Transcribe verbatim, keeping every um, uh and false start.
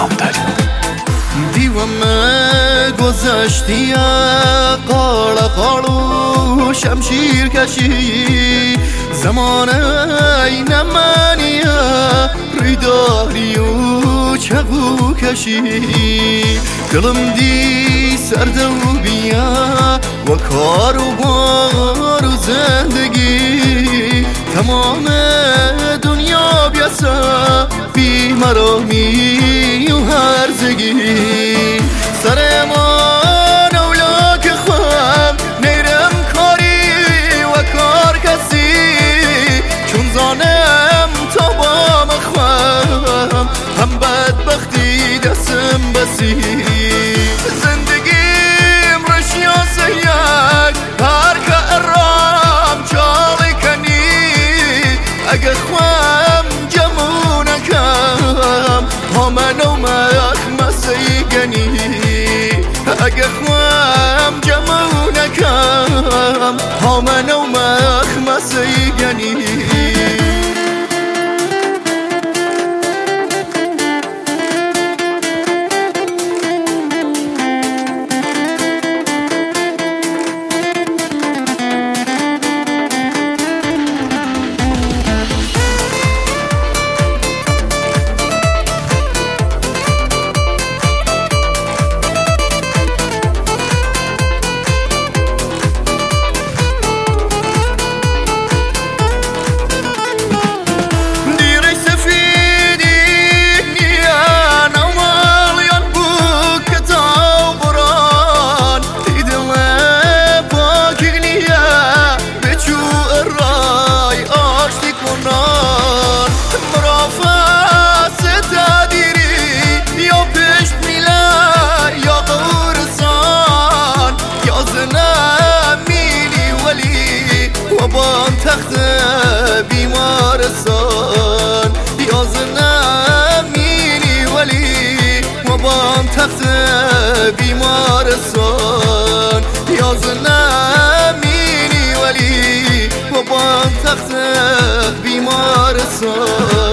داری دیوامه گذشتی قال قالو شمشیر کشی زمانه این منیه ریداری و چقو کشی دلم دی سرده و بیا و کار و بار و زندگی تمام دنیا بیاسا بیمرامی و هرزگی سر من اولا که خواهم نیرم کاری و کار کسی چون زانم تا با مخواهم هم بدبختی دستم بسی زندگیم رشیاس یک هر که ارام چالی کنی اگه خواهم جمعو نکم همه نومک مسی گنی اگه خواهم جمعو نکم همه نومک مسی گنی بان تخت بیمارستان یازنه مینی ولی و بان تخت بیمارستان یازنه مینی ولی و بان تخت بیمارستان